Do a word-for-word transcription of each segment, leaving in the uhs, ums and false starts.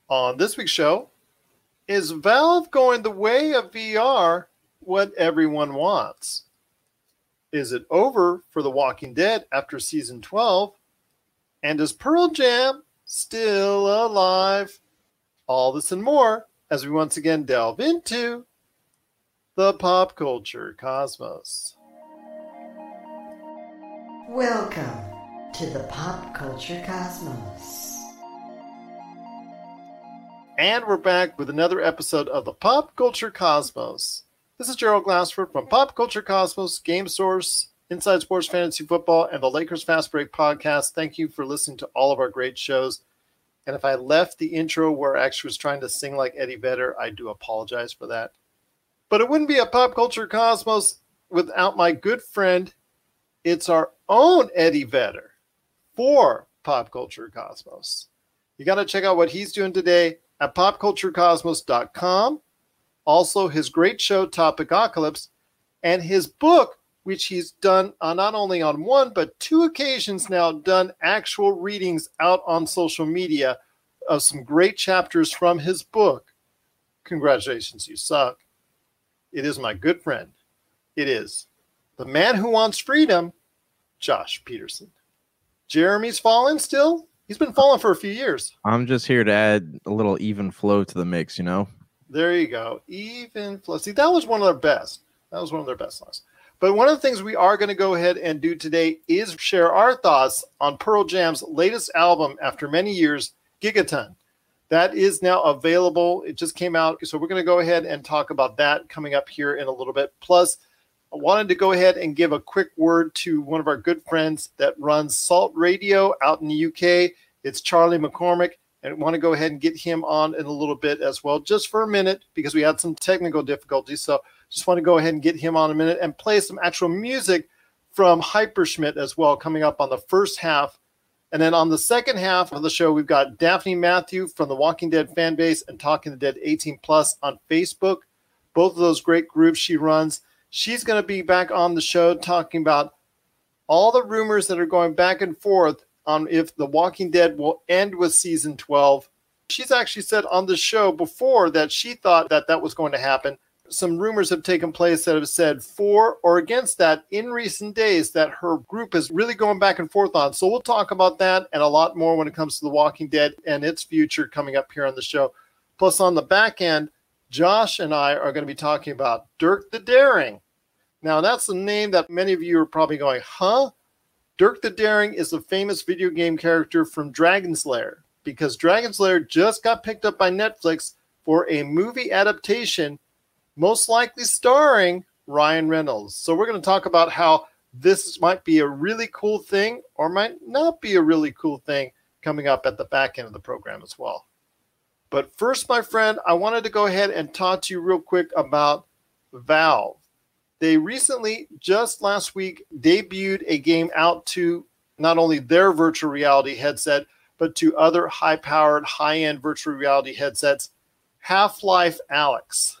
On this week's show, is Valve going the way of V R what everyone wants? Is it over for The Walking Dead after season twelve? And is Pearl Jam still alive? All this and more as we once again delve into the pop culture cosmos. Welcome to the pop culture cosmos. And we're back with another episode of the Pop Culture Cosmos. This is Gerald Glassford from Pop Culture Cosmos, Game Source, Inside Sports Fantasy Football, and the Lakers Fast Break podcast. Thank you for listening to all of our great shows. And if I left the intro where I actually was trying to sing like Eddie Vedder, I do apologize for that. But it wouldn't be a Pop Culture Cosmos without my good friend. It's our own Eddie Vedder for Pop Culture Cosmos. You got to check out what he's doing today at pop culture cosmos dot com. Also, his great show, Topicocalypse, and his book, which he's done uh, not only on one, but two occasions now, done actual readings out on social media of some great chapters from his book. Congratulations, you suck. It is my good friend. It is the man who wants freedom, Josh Peterson. Jeremy's fallen still? He's been falling for a few years. I'm just here to add a little even flow to the mix, you know? There you go. Even flow. See, that was one of their best. That was one of their best songs. But one of the things we are going to go ahead and do today is share our thoughts on Pearl Jam's latest album after many years, Gigaton. That is now available. It just came out. So we're going to go ahead and talk about that coming up here in a little bit. Plus, I wanted to go ahead and give a quick word to one of our good friends that runs Salt Radio out in the U K. It's Charlie McCormick, and I want to go ahead and get him on in a little bit as well, just for a minute, because we had some technical difficulties. So just want to go ahead and get him on a minute and play some actual music from Hyperschmidt as well, coming up on the first half. And then on the second half of the show, we've got Daphne Matthew from the Walking Dead fan base and Talking the Dead eighteen plus on Facebook. Both of those great groups she runs. She's going to be back on the show talking about all the rumors that are going back and forth on if The Walking Dead will end with season twelve. She's actually said on the show before that she thought that that was going to happen. Some rumors have taken place that have said for or against that in recent days that her group is really going back and forth on. So we'll talk about that and a lot more when it comes to The Walking Dead and its future coming up here on the show. Plus on the back end, Josh and I are going to be talking about Dirk the Daring. Now, that's the name that many of you are probably going, huh? Dirk the Daring is a famous video game character from Dragon's Lair, because Dragon's Lair just got picked up by Netflix for a movie adaptation, most likely starring Ryan Reynolds. So we're going to talk about how this might be a really cool thing or might not be a really cool thing coming up at the back end of the program as well. But first, my friend, I wanted to go ahead and talk to you real quick about Valve. They recently, just last week, debuted a game out to not only their virtual reality headset, but to other high-powered, high-end virtual reality headsets, Half-Life Alyx,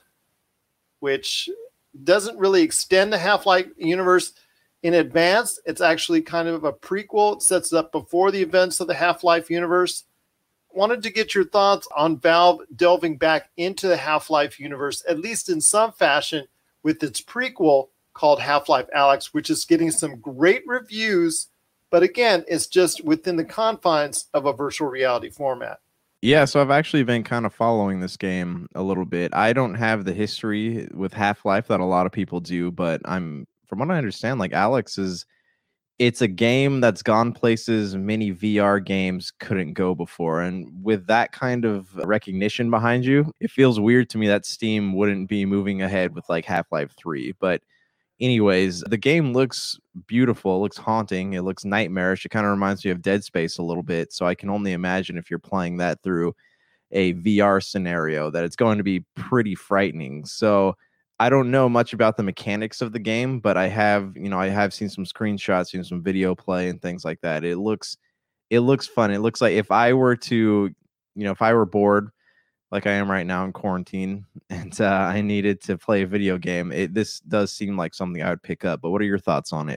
which doesn't really extend the Half-Life universe in advance. It's actually kind of a prequel. It sets it up before the events of the Half-Life universe. Wanted to get your thoughts on Valve delving back into the Half-Life universe, at least in some fashion, with its prequel called Half-Life Alyx, which is getting some great reviews, but again, it's just within the confines of a virtual reality format. Yeah, so I've actually been kind of following this game a little bit. I don't have the history with Half-Life that a lot of people do, but I'm, from what I understand, like Alyx is, it's a game that's gone places many V R games couldn't go before. And with that kind of recognition behind you, it feels weird to me that Steam wouldn't be moving ahead with like Half-Life three. But anyways, the game looks beautiful. It looks haunting. It looks nightmarish. It kind of reminds me of Dead Space a little bit. So I can only imagine if you're playing that through a V R scenario that it's going to be pretty frightening. So I don't know much about the mechanics of the game, but I have, you know, I have seen some screenshots, seen some video play and things like that. It looks, it looks fun. It looks like if I were to, you know, if I were bored, like I am right now in quarantine, and uh, I needed to play a video game, it, this does seem like something I would pick up. But what are your thoughts on it?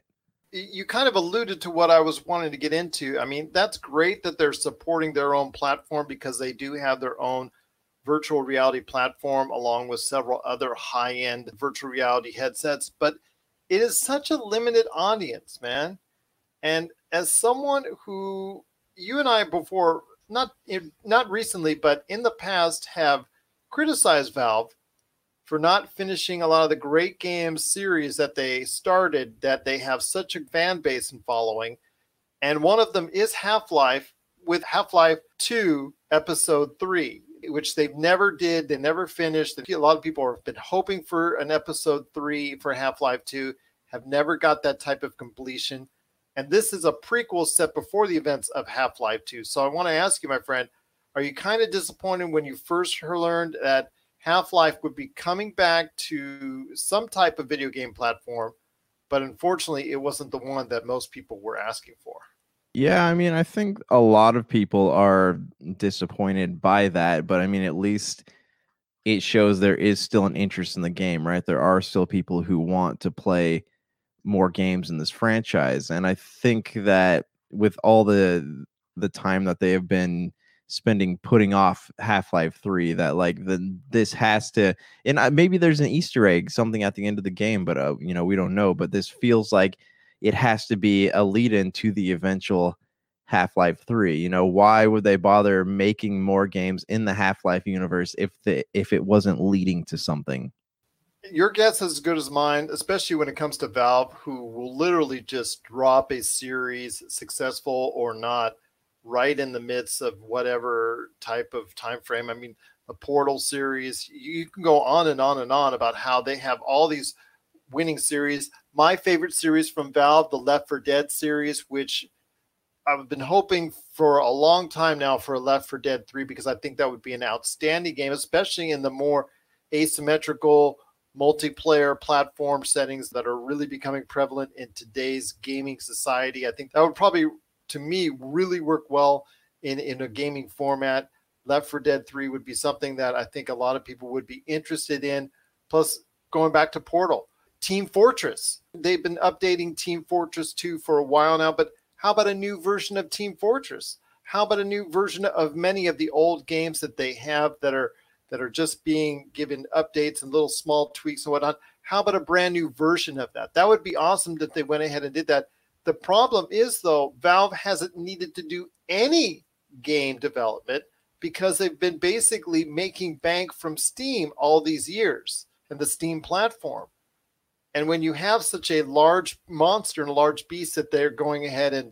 you kind of alluded to what I was wanting to get into. I mean, that's great that they're supporting their own platform because they do have their own virtual reality platform along with several other high-end virtual reality headsets, but it is such a limited audience, man. And as someone who you and I before, not not recently, but in the past have criticized Valve for not finishing a lot of the great games series that they started, that they have such a fan base and following. And one of them is Half-Life, with Half-Life two Episode three, which they never did. They never finished. A lot of people have been hoping for an Episode three for Half-Life two, have never got that type of completion. And this is a prequel set before the events of Half-Life two. So I want to ask you, my friend, are you kind of disappointed when you first learned that Half-Life would be coming back to some type of video game platform, but unfortunately it wasn't the one that most people were asking for? Yeah, I mean, I think a lot of people are disappointed by that, but I mean, at least it shows there is still an interest in the game, right? There are still people who want to play more games in this franchise, and I think that with all the the time that they have been spending putting off Half-Life three, that like the this has to, and maybe there's an Easter egg, something at the end of the game, but uh, you know, we don't know. But this feels like it has to be a lead-in to the eventual Half-Life three. You know, why would they bother making more games in the Half-Life universe if the if it wasn't leading to something? Your guess is as good as mine, especially when it comes to Valve, who will literally just drop a series, successful or not, right in the midst of whatever type of time frame. I mean, the Portal series, you can go on and on and on about how they have all these winning series. My favorite series from Valve, the Left four Dead series, which I've been hoping for a long time now for a Left four Dead three, because I think that would be an outstanding game, especially in the more asymmetrical multiplayer platform settings that are really becoming prevalent in today's gaming society. I think that would probably, to me, really work well in, in a gaming format. Left four Dead three would be something that I think a lot of people would be interested in. Plus, going back to Portal, Team Fortress. They've been updating Team Fortress two for a while now, but how about a new version of Team Fortress? How about a new version of many of the old games that they have that are that are just being given updates and little small tweaks and whatnot? How about a brand new version of that? That would be awesome that they went ahead and did that. The problem is, though, Valve hasn't needed to do any game development because they've been basically making bank from Steam all these years and the Steam platform. And when you have such a large monster and a large beast that they're going ahead and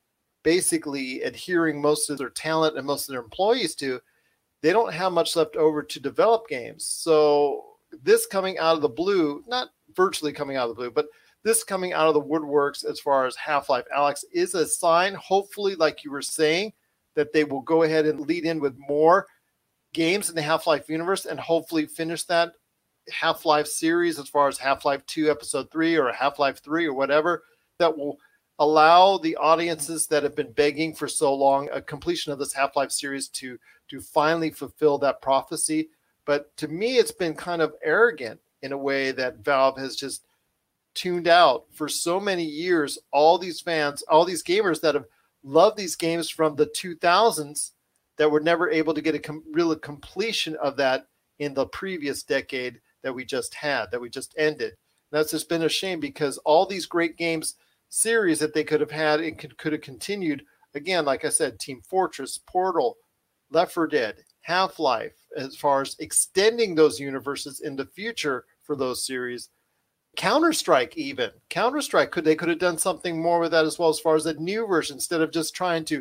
basically adhering most of their talent and most of their employees to, they don't have much left over to develop games. So this coming out of the blue, not virtually coming out of the blue, but this coming out of the woodworks as far as Half-Life Alyx is a sign, hopefully, like you were saying, that they will go ahead and lead in with more games in the Half-Life universe and hopefully finish that Half-Life series as far as Half-Life two Episode three or Half-Life three or whatever, that will allow the audiences that have been begging for so long a completion of this Half-Life series to to finally fulfill that prophecy. But to me, it's been kind of arrogant in a way that Valve has just tuned out for so many years all these fans, all these gamers that have loved these games from the two thousands that were never able to get a com- real completion of that in the previous decade that we just had, that we just ended. And that's just been a shame, because all these great games series that they could have had and could, could have continued, again, like I said, Team Fortress, Portal, Left four Dead, Half-Life, as far as extending those universes in the future for those series. Counter-Strike, even. Counter-Strike, could they could have done something more with that as well, as far as a new version, instead of just trying to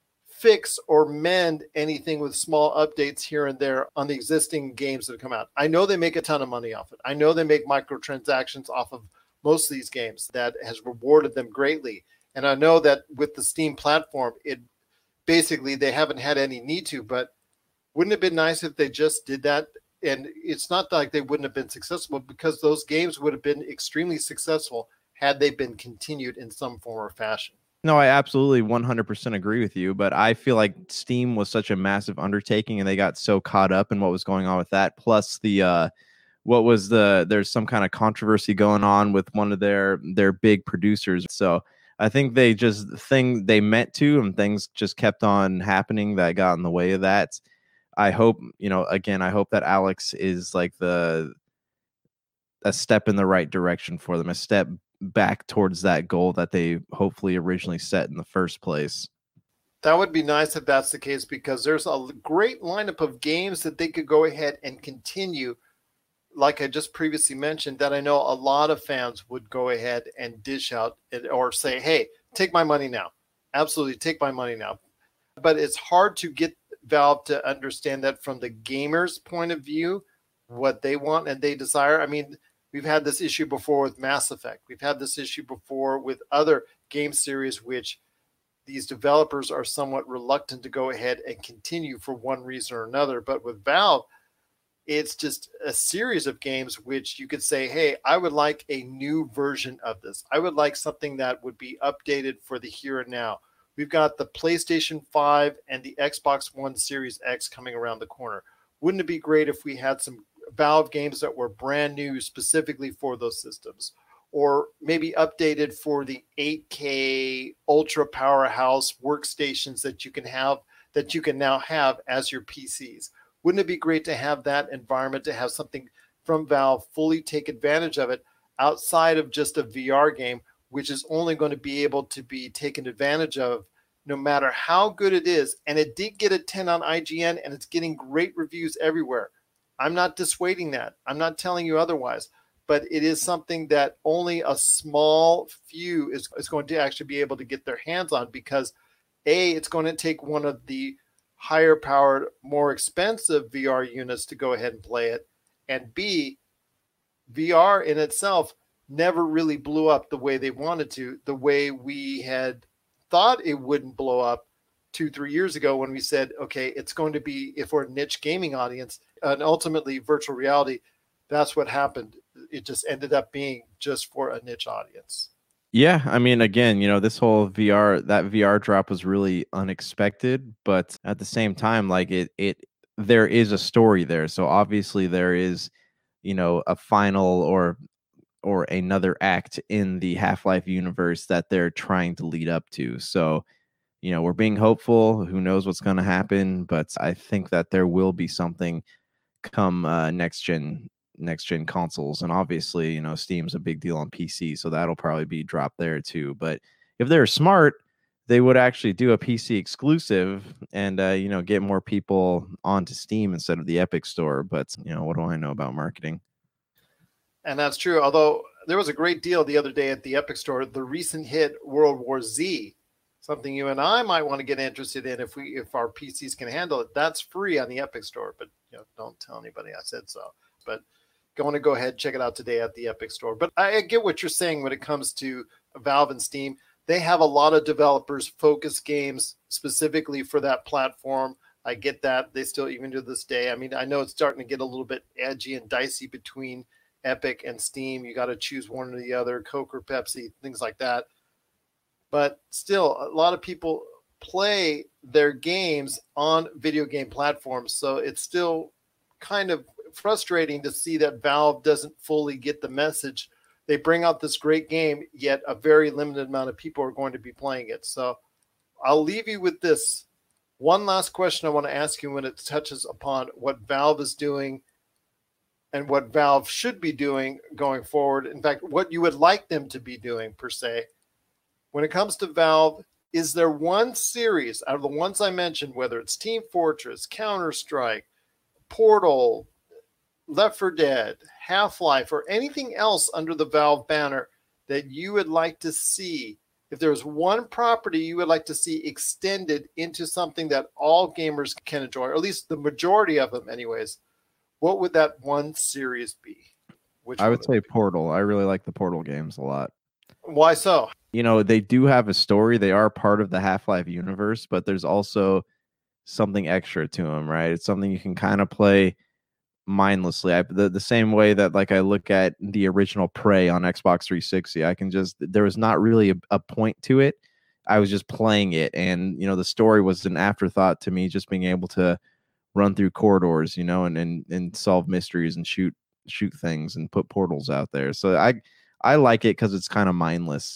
fix or mend anything with small updates here and there on the existing games that have come out. I know they make a ton of money off it. I know they make microtransactions off of most of these games. That has rewarded them greatly. And I know that with the Steam platform, it basically they haven't had any need to, but wouldn't it have been nice if they just did that? And it's not like they wouldn't have been successful, because those games would have been extremely successful had they been continued in some form or fashion. No, I absolutely one hundred percent agree with you, but I feel like Steam was such a massive undertaking and they got so caught up in what was going on with that. Plus the, uh, what was the there's some kind of controversy going on with one of their their big producers. So I think they just thing they meant to, and things just kept on happening that got in the way of that. I hope, you know, again, I hope that Alex is like the a step in the right direction for them, a step back towards that goal that they hopefully originally set in the first place. That would be nice if that's the case, because there's a great lineup of games that they could go ahead and continue, like I just previously mentioned, that I know a lot of fans would go ahead and dish out or say, hey, take my money now. Absolutely, take my money now. But it's hard to get Valve to understand that from the gamer's point of view, what they want and they desire. I mean, we've had this issue before with Mass Effect. We've had this issue before with other game series, which these developers are somewhat reluctant to go ahead and continue for one reason or another. But with Valve, it's just a series of games which you could say, hey, I would like a new version of this. I would like something that would be updated for the here and now. We've got the PlayStation five and the Xbox One Series X coming around the corner. Wouldn't it be great if we had some Valve games that were brand new specifically for those systems, or maybe updated for the eight K ultra powerhouse workstations that you can have, that you can now have as your P Cs? Wouldn't it be great to have that environment, to have something from Valve fully take advantage of it outside of just a V R game, which is only going to be able to be taken advantage of no matter how good it is? And it did get a ten on I G N, and it's getting great reviews everywhere. I'm not dissuading that. I'm not telling you otherwise. But it is something that only a small few is, is going to actually be able to get their hands on, because A, it's going to take one of the higher powered, more expensive V R units to go ahead and play it. And B, V R in itself never really blew up the way they wanted to, the way we had thought it wouldn't blow up two, three years ago when we said, okay, it's going to be, if we're a niche gaming audience, and ultimately virtual reality, that's what happened. It just ended up being just for a niche audience. Yeah, I mean, again, you know, this whole V R, that V R drop was really unexpected, but at the same time, like it, it, there is a story there. So obviously there is, you know, a final or, or another act in the Half-Life universe that they're trying to lead up to. So, you know, we're being hopeful. Who knows what's going to happen? But I think that there will be something come uh, next gen next gen consoles. And obviously, you know, Steam's a big deal on P C, so that'll probably be dropped there too. But if they're smart, they would actually do a P C exclusive and uh, you know, get more people onto Steam instead of the Epic Store. But you know, what do I know about marketing? And that's true. Although there was a great deal the other day at the Epic Store, the recent hit World War Z, something you and I might want to get interested in if we if our P Cs can handle it. That's free on the Epic Store, but you know, don't tell anybody I said so. But going to go ahead and check it out today at the Epic Store. But I get what you're saying when it comes to Valve and Steam. They have a lot of developers focus games specifically for that platform. I get that. They still, even to this day, I mean, I know it's starting to get a little bit edgy and dicey between Epic and Steam. You got to choose one or the other, Coke or Pepsi, things like that. But still, a lot of people play their games on video game platforms. So it's still kind of frustrating to see that Valve doesn't fully get the message. They bring out this great game, yet a very limited amount of people are going to be playing it. So I'll leave you with this. One last question I want to ask you when it touches upon what Valve is doing and what Valve should be doing going forward. In fact, what you would like them to be doing per se. When it comes to Valve, is there one series out of the ones I mentioned, whether it's Team Fortress, Counter-Strike, Portal, Left four Dead, Half-Life, or anything else under the Valve banner that you would like to see? If there's one property you would like to see extended into something that all gamers can enjoy, or at least the majority of them anyways, what would that one series be? Which I would say Portal. I really like the Portal games a lot. Why so? You know, they do have a story. They are part of the Half-Life universe, but there's also something extra to them, right? It's something you can kind of play mindlessly. I, the, the same way that like I look at the original Prey on Xbox three sixty, I can just, there was not really a, a point to it. I was just playing it, and you know, the story was an afterthought to me, just being able to run through corridors, you know, and and, and solve mysteries and shoot shoot things and put portals out there. So I I like it because it's kind of mindless.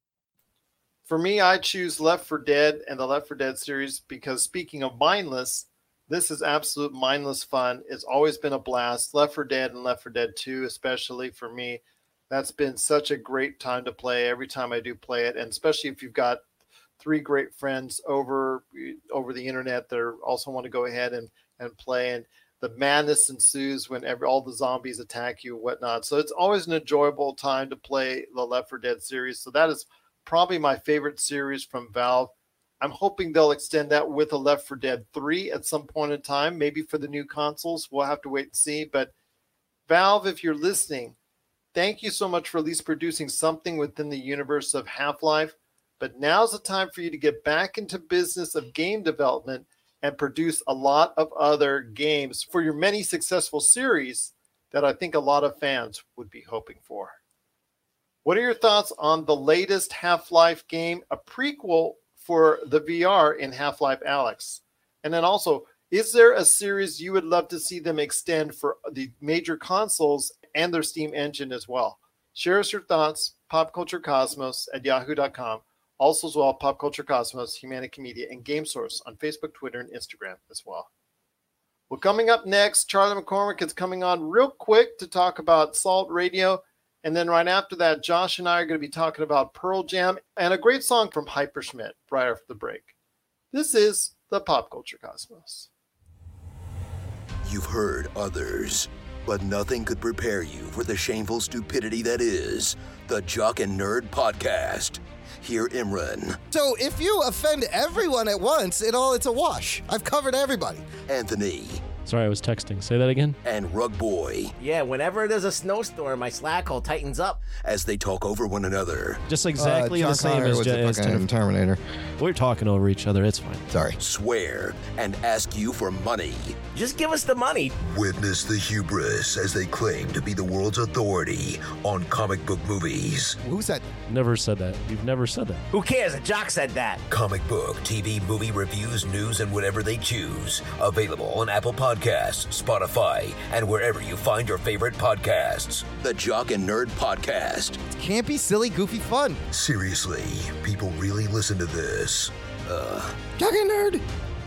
For me, I choose Left four Dead and the Left four Dead series because, speaking of mindless, this is absolute mindless fun. It's always been a blast. Left four Dead and Left four Dead two, especially for me, that's been such a great time to play every time I do play it, and especially if you've got three great friends over over the internet that also want to go ahead and, and play, and the madness ensues whenever all the zombies attack you and whatnot. So it's always an enjoyable time to play the Left four Dead series. So that is probably my favorite series from Valve. I'm hoping they'll extend that with a Left four Dead three at some point in time, maybe for the new consoles. We'll have to wait and see. But Valve, if you're listening, thank you so much for at least producing something within the universe of Half-Life. But now's the time for you to get back into business of game development and produce a lot of other games for your many successful series that I think a lot of fans would be hoping for. What are your thoughts on the latest Half-Life game, a prequel for the V R in Half-Life Alyx? And then also, is there a series you would love to see them extend for the major consoles and their Steam engine as well? Share us your thoughts, popculturecosmos at yahoo dot com. Also as well, Pop Culture Cosmos, Humanity Media, and Game Source on Facebook, Twitter, and Instagram as well. Well, coming up next, Charlie McCormick is coming on real quick to talk about Salt Radio. And then right after that, Josh and I are going to be talking about Pearl Jam and a great song from Hyperschmidt right after the break. This is the Pop Culture Cosmos. You've heard others, but nothing could prepare you for the shameful stupidity that is the Jock and Nerd Podcast. Hear Imran. So if you offend everyone at once, it all it's a wash. I've covered everybody. Anthony. Sorry, I was texting. Say that again. And Rug Boy. Yeah, whenever there's a snowstorm, my Slack hole tightens up. As they talk over one another. Just exactly uh, the same Connor as, was Je- the as fucking Jennifer. Terminator. We're talking over each other. It's fine. Sorry. Swear and ask you for money. Just give us the money. Witness the hubris as they claim to be the world's authority on comic book movies. Who said? Never said that. You've never said that. Who cares? A jock said that. Comic book, T V, movie reviews, news, and whatever they choose. Available on Apple Podcasts, Spotify, and wherever you find your favorite podcasts. The Jock and Nerd Podcast. Campy, silly, goofy fun. Seriously, people really listen to this. Uh. Jock and Nerd.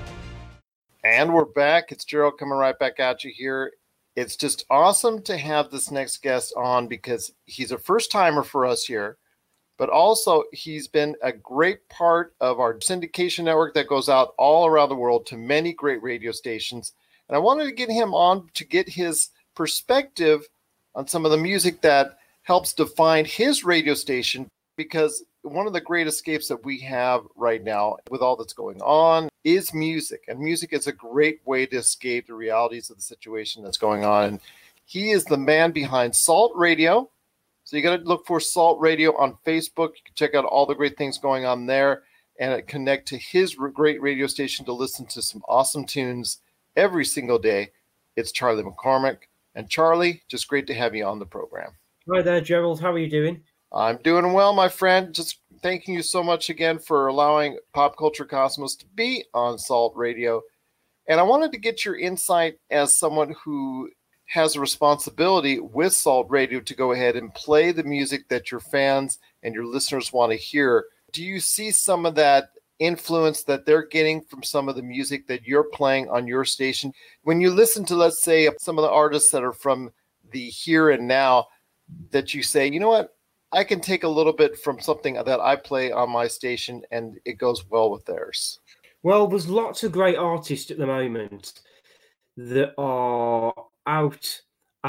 And we're back. It's Gerald coming right back at you here. It's just awesome to have this next guest on because he's a first timer for us here, but also he's been a great part of our syndication network that goes out all around the world to many great radio stations. And I wanted to get him on to get his perspective on some of the music that helps define his radio station, because one of the great escapes that we have right now with all that's going on is music. And music is a great way to escape the realities of the situation that's going on. And he is the man behind Salt Radio. So you got to look for Salt Radio on Facebook. You can check out all the great things going on there and connect to his great radio station to listen to some awesome tunes every single day. It's Charlie McCormick. And Charlie, just great to have you on the program. Hi there, Gerald. How are you doing? I'm doing well, my friend. Just thanking you so much again for allowing Pop Culture Cosmos to be on Salt Radio. And I wanted to get your insight as someone who has a responsibility with Salt Radio to go ahead and play the music that your fans and your listeners want to hear. Do you see some of that influence that they're getting from some of the music that you're playing on your station? When you listen to, let's say, some of the artists that are from the here and now, that you say, you know what, I can take a little bit from something that I play on my station and it goes well with theirs? Well, there's lots of great artists at the moment that are out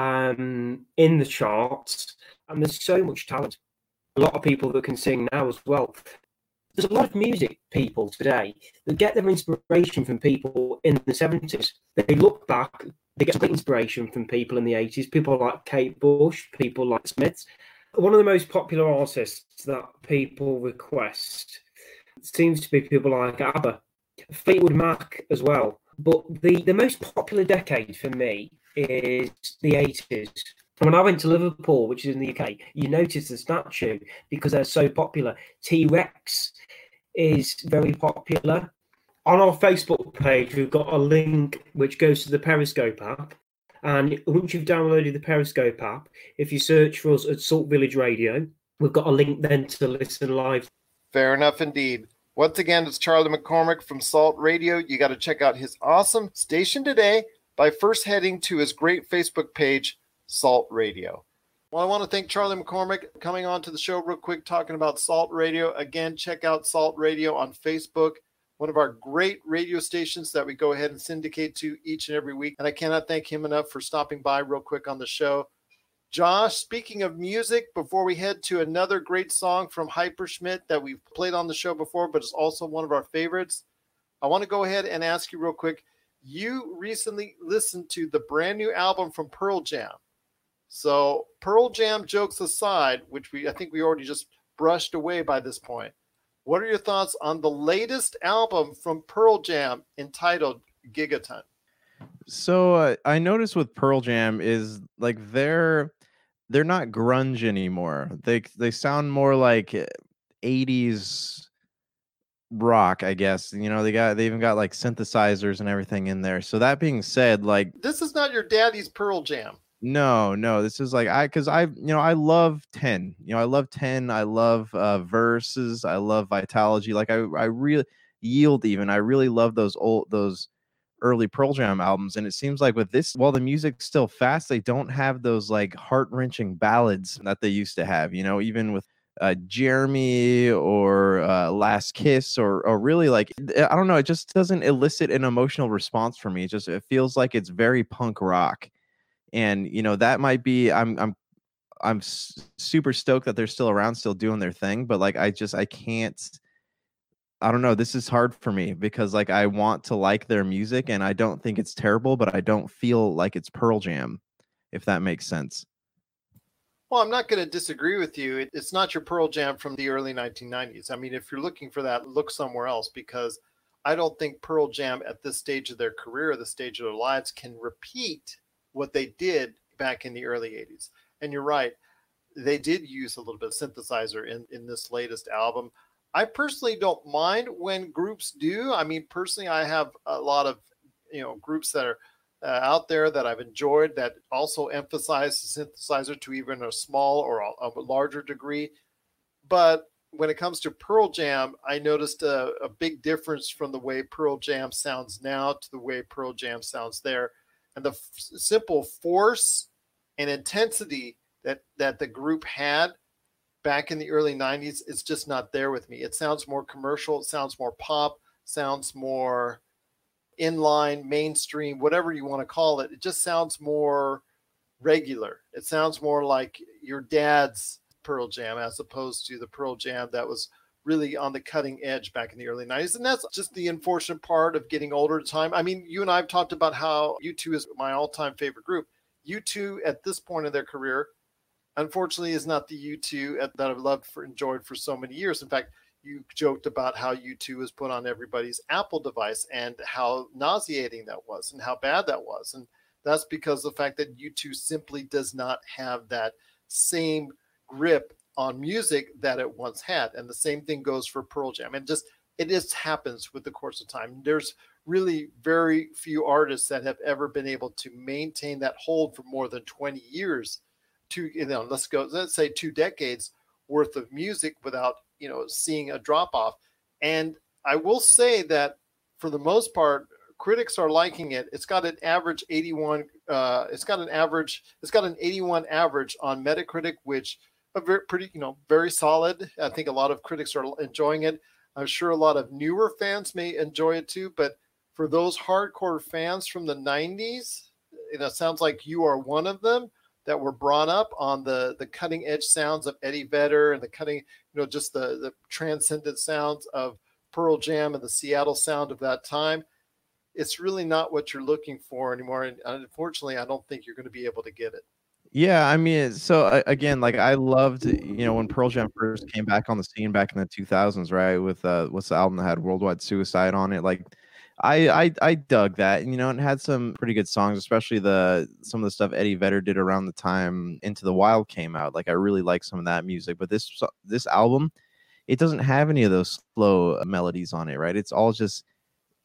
um, in the charts, and there's so much talent. A lot of people that can sing now as well. There's a lot of music people today that get their inspiration from people in the seventies. They look back, they get great inspiration from people in the eighties, people like Kate Bush, people like Smiths. One of the most popular artists that people request seems to be people like ABBA, Fleetwood Mac as well. But the, the most popular decade for me is the eighties. When I went to Liverpool, which is in the U K, you notice the statue because they're so popular. T-Rex is very popular. On our Facebook page, we've got a link which goes to the Periscope app. And once you've downloaded the Periscope app, if you search for us at Salt Village Radio, we've got a link then to listen live. Fair enough indeed. Once again, it's Charlie McCormick from Salt Radio. You got to check out his awesome station today by first heading to his great Facebook page, Salt Radio. Well, I want to thank Charlie McCormick coming on to the show real quick, talking about Salt Radio. Again, check out Salt Radio on Facebook, one of our great radio stations that we go ahead and syndicate to each and every week. And I cannot thank him enough for stopping by real quick on the show. Josh, speaking of music, before we head to another great song from Hyperschmidt that we've played on the show before, but it's also one of our favorites, I want to go ahead and ask you real quick. You recently listened to the brand new album from Pearl Jam. So Pearl Jam jokes aside, which we I think we already just brushed away by this point, what are your thoughts on the latest album from Pearl Jam entitled Gigaton? So uh, I noticed with Pearl Jam is like they're they're not grunge anymore. They they sound more like eighties rock, I guess. You know, they got they even got like synthesizers and everything in there. So that being said, like this is not your daddy's Pearl Jam. No, no, this is like I because I you know I love ten. You know, I love ten. I love uh Verses. I love Vitalogy. Like I I really Yield even. I really love those old those early Pearl Jam albums. And it seems like with this, while the music's still fast, they don't have those like heart-wrenching ballads that they used to have, you know, even with uh Jeremy or uh Last Kiss or or really like I don't know, it just doesn't elicit an emotional response for me. It just it feels like it's very punk rock. And you know, that might be I'm I'm I'm super stoked that they're still around, still doing their thing, but like I just I can't I don't know. This is hard for me because like I want to like their music and I don't think it's terrible, but I don't feel like it's Pearl Jam, if that makes sense. Well, I'm not going to disagree with you. It, it's not your Pearl Jam from the early nineteen nineties. I mean, if you're looking for that, look somewhere else, because I don't think Pearl Jam at this stage of their career, the stage of their lives, can repeat what they did back in the early eighties. And you're right. They did use a little bit of synthesizer in, in this latest album. I personally don't mind when groups do. I mean, personally, I have a lot of, you know, groups that are uh, out there that I've enjoyed that also emphasize the synthesizer to even a small or a, a larger degree. But when it comes to Pearl Jam, I noticed a, a big difference from the way Pearl Jam sounds now to the way Pearl Jam sounds there. And the f- simple force and intensity that, that the group had back in the early nineties is just not there with me. It sounds more commercial. It sounds more pop, sounds more inline, mainstream, whatever you want to call it. It just sounds more regular. It sounds more like your dad's Pearl Jam as opposed to the Pearl Jam that was really on the cutting edge back in the early nineties. And that's just the unfortunate part of getting older at time. I mean, you and I have talked about how U two is my all-time favorite group. U two at this point in their career, unfortunately, is not the U two that I've loved for enjoyed for so many years. In fact, you joked about how U two was put on everybody's Apple device and how nauseating that was and how bad that was. And that's because of the fact that U two simply does not have that same grip on music that it once had. And the same thing goes for Pearl Jam. And just it just happens with the course of time. There's really very few artists that have ever been able to maintain that hold for more than twenty years. Two, you know, let's go, let's say two decades worth of music without, you know, seeing a drop off. And I will say that for the most part, critics are liking it. It's got an average eighty-one. Uh, it's got an average. It's got an eighty-one average on Metacritic, which a very pretty, you know, very solid. I think a lot of critics are enjoying it. I'm sure a lot of newer fans may enjoy it too. But for those hardcore fans from the nineties, you know, it sounds like you are one of them that were brought up on the, the cutting edge sounds of Eddie Vedder and the cutting, you know, just the, the transcendent sounds of Pearl Jam and the Seattle sound of that time. It's really not what you're looking for anymore. And unfortunately, I don't think you're going to be able to get it. Yeah, I mean, so uh, again, like I loved, you know, when Pearl Jam first came back on the scene back in the two thousands, right? With uh, what's the album that had Worldwide Suicide on it? Like, I, I I dug that, you know, and had some pretty good songs, especially the some of the stuff Eddie Vedder did around the time Into the Wild came out. Like I really like some of that music, but this this album, it doesn't have any of those slow melodies on it, right? It's all just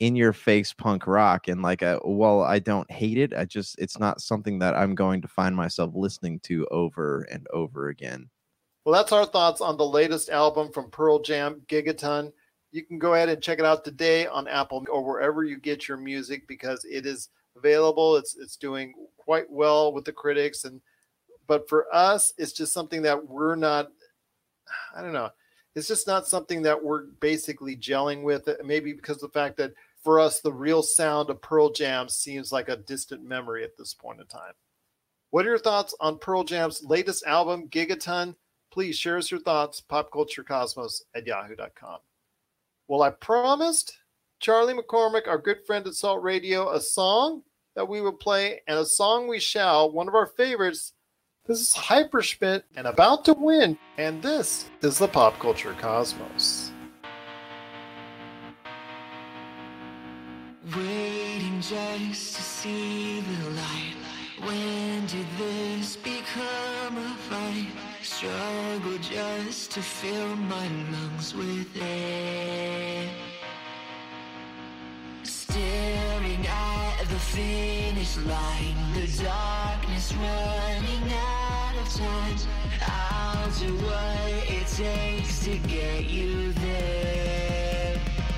in your face punk rock, and like a, well, I don't hate it. I just, it's not something that I'm going to find myself listening to over and over again. Well, that's our thoughts on the latest album from Pearl Jam, Gigaton. You can go ahead and check it out today on Apple or wherever you get your music, because it is available. It's it's doing quite well with the critics, and but for us, it's just something that we're not, I don't know. It's just not something that we're basically gelling with. Maybe because of the fact that for us, the real sound of Pearl Jam seems like a distant memory at this point in time. What are your thoughts on Pearl Jam's latest album, Gigaton? Please share us your thoughts, popculturecosmos at yahoo dot com. Well, I promised Charlie McCormick, our good friend at Salt Radio, a song that we would play, and a song we shall, one of our favorites. This is Hyperschmidt and About to Win, and this is the Pop Culture Cosmos. Waiting just to see the light. When did this become a fight? Struggle just to fill my lungs with air. Staring at the finish line, the darkness running out of time. I'll do what it takes to get you there.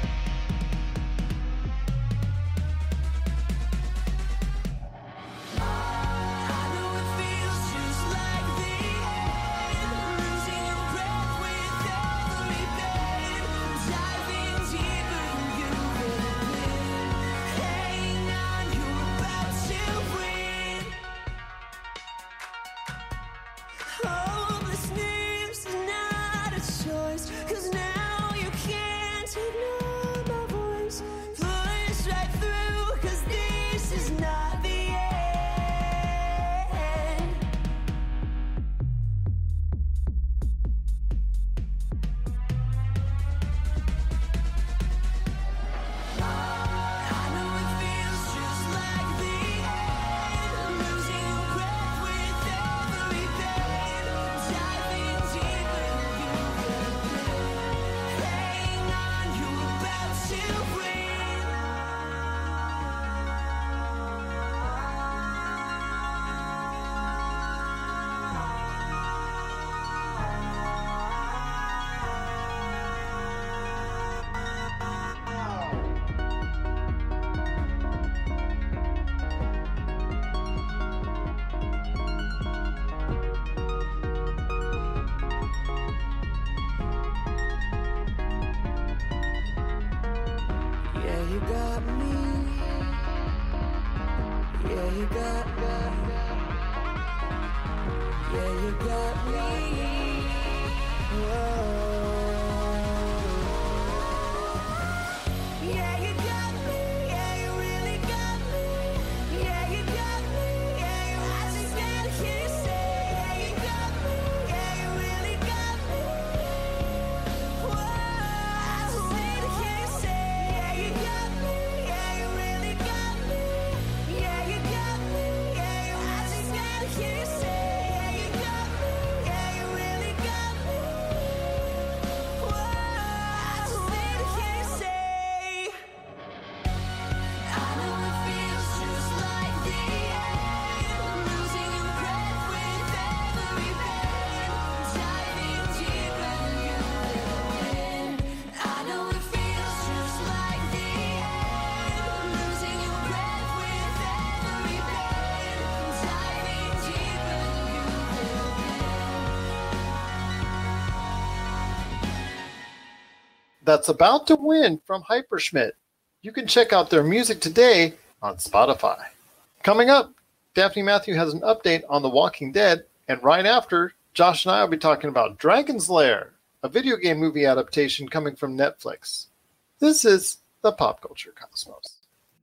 That's About to Win from Hyperschmidt. You can check out their music today on Spotify. Coming up, Daphne Matthew has an update on The Walking Dead, and right after, Josh and I will be talking about Dragon's Lair, a video game movie adaptation coming from Netflix. This is the Pop Culture Cosmos.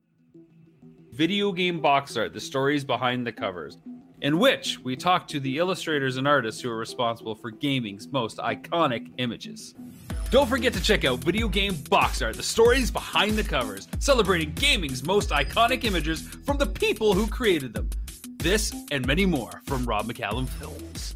Video game box art, the stories behind the covers, in which we talk to the illustrators and artists who are responsible for gaming's most iconic images. Don't forget to check out Video Game Box Art, the stories behind the covers, celebrating gaming's most iconic images from the people who created them. This and many more from Rob McCallum Films.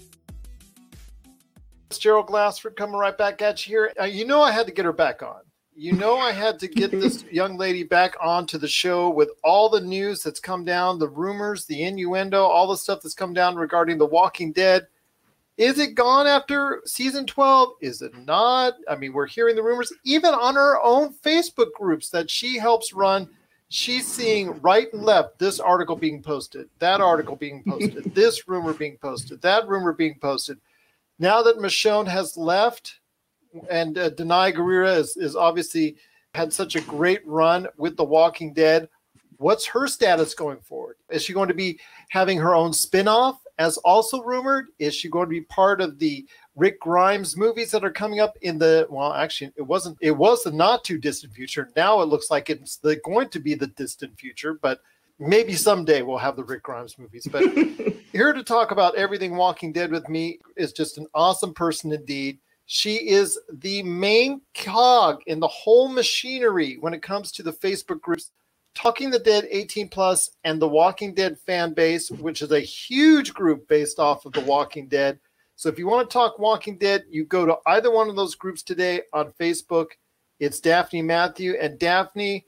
It's Gerald Glassford coming right back at you here. Uh, you know I had to get her back on. you know I had to get this young lady back onto the show with all the news that's come down, the rumors, the innuendo, all the stuff that's come down regarding The Walking Dead. Is it gone after season twelve? Is it not? I mean, we're hearing the rumors, even on her own Facebook groups that she helps run. She's seeing right and left this article being posted, that article being posted, this rumor being posted, that rumor being posted. Now that Michonne has left, and uh, Danai Gurira is, is obviously had such a great run with The Walking Dead. What's her status going forward? Is she going to be having her own spinoff, as also rumored? Is she going to be part of the Rick Grimes movies that are coming up in the, well, actually, it wasn't, it was the not too distant future. Now it looks like it's the, going to be the distant future, but maybe someday we'll have the Rick Grimes movies. But here to talk about everything Walking Dead with me is just an awesome person indeed. She is the main cog in the whole machinery when it comes to the Facebook groups, Talking the Dead eighteen plus and the Walking Dead fan base, which is a huge group based off of the Walking Dead. So if you want to talk Walking Dead, you go to either one of those groups today on Facebook. It's Daphne Matthew. And Daphne,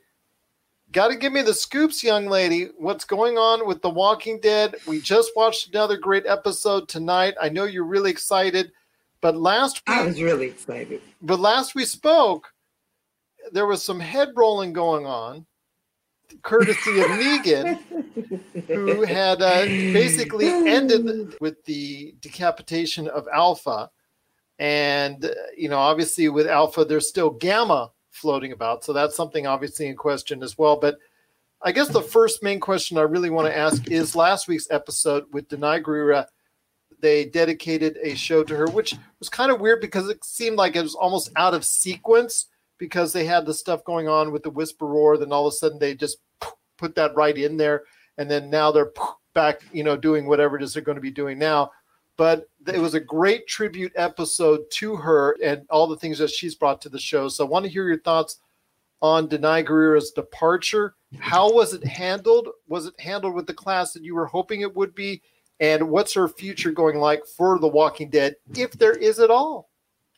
got to give me the scoops, young lady. What's going on with the Walking Dead? We just watched another great episode tonight. I know you're really excited. But last week, I was really excited. But last we spoke, there was some head rolling going on, courtesy of Negan, who had uh, basically ended with the decapitation of Alpha. And, uh, you know, obviously with Alpha, there's still Gamma floating about. So that's something obviously in question as well. But I guess the first main question I really want to ask is last week's episode with Danai Gurira. They dedicated a show to her, which was kind of weird because it seemed like it was almost out of sequence because they had the stuff going on with the Whisper Roar. Then all of a sudden they just put that right in there. And then now they're back, you know, doing whatever it is they're going to be doing now. But it was a great tribute episode to her and all the things that she's brought to the show. So I want to hear your thoughts on Danai Gurira's departure. How was it handled? Was it handled with the class that you were hoping it would be? And what's her future going like for The Walking Dead, if there is at all?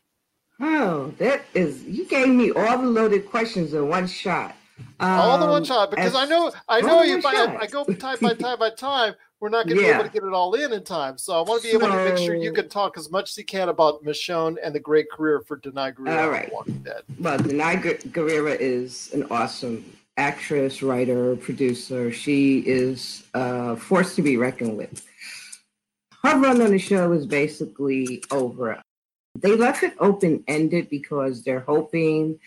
Oh, that is, you gave me all the loaded questions in one shot. Um, all the one shot, because as, I know, I know you. If I, I go time by time by time, we're not going to yeah. be able to get it all in in time. So I want to be able so, to make sure you can talk as much as you can about Michonne and the great career for Danai Gurira all right. on The Walking Dead. Well, Danai Gurira is an awesome actress, writer, producer. She is a force to be reckoned with. Her run on the show is basically over. They left it open-ended because they're hoping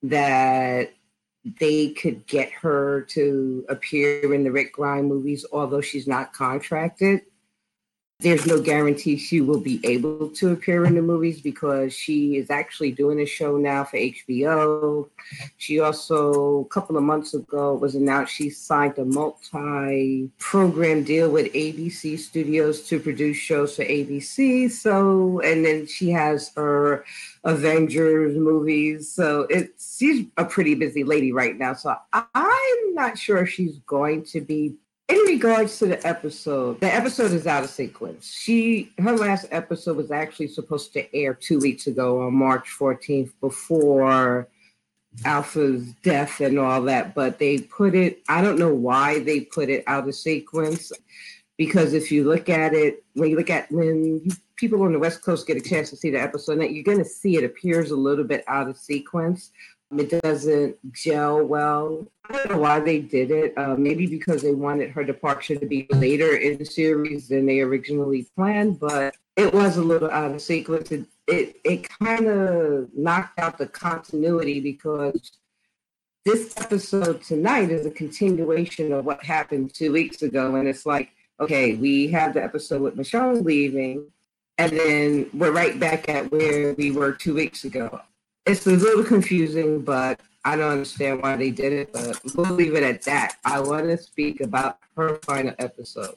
that they could get her to appear in the Rick Grimes movies, although she's not contracted. There's no guarantee she will be able to appear in the movies because she is actually doing a show now for H B O. She also, a couple of months ago, it was announced she signed a multi-program deal with A B C Studios to produce shows for A B C. So, and then she has her Avengers movies. So it's, she's a pretty busy lady right now. So I'm not sure if she's going to be. In regards to the episode, the episode is out of sequence. She, her last episode was actually supposed to air two weeks ago on March fourteenth before Alpha's death and all that, but they put it, I don't know why they put it out of sequence, because if you look at it, when you look at, when you, people on the West Coast get a chance to see the episode, you're going to see it appears a little bit out of sequence. It doesn't gel well. I don't know why they did it. Uh, maybe because they wanted her departure to be later in the series than they originally planned, but it was a little out of sequence. It it, it kind of knocked out the continuity because this episode tonight is a continuation of what happened two weeks ago. And it's like, okay, we have the episode with Michonne leaving, and then we're right back at where we were two weeks ago. It's a little confusing, but I don't understand why they did it, but we'll leave it at that. I want to speak about her final episode.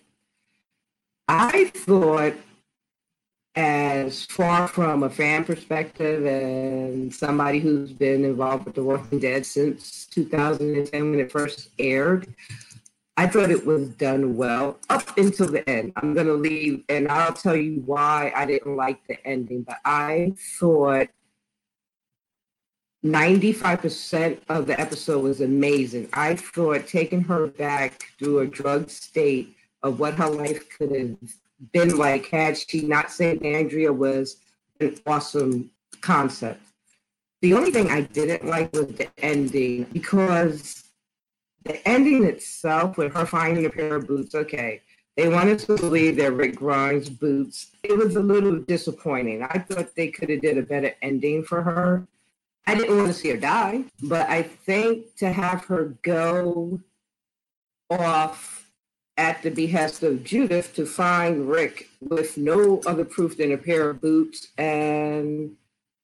I thought, as far from a fan perspective and somebody who's been involved with The Walking Dead since two thousand ten when it first aired, I thought it was done well up until the end. I'm going to leave, and I'll tell you why I didn't like the ending, but I thought ninety-five percent of the episode was amazing. I thought taking her back through a drug state of what her life could have been like had she not saved Andrea was an awesome concept. The only thing I didn't like was the ending, because the ending itself with her finding a pair of boots, okay, they wanted to believe they're Rick Grimes' boots. It was a little disappointing. I thought they could have did a better ending for her. I didn't want to see her die, but I think to have her go off at the behest of Judith to find Rick with no other proof than a pair of boots and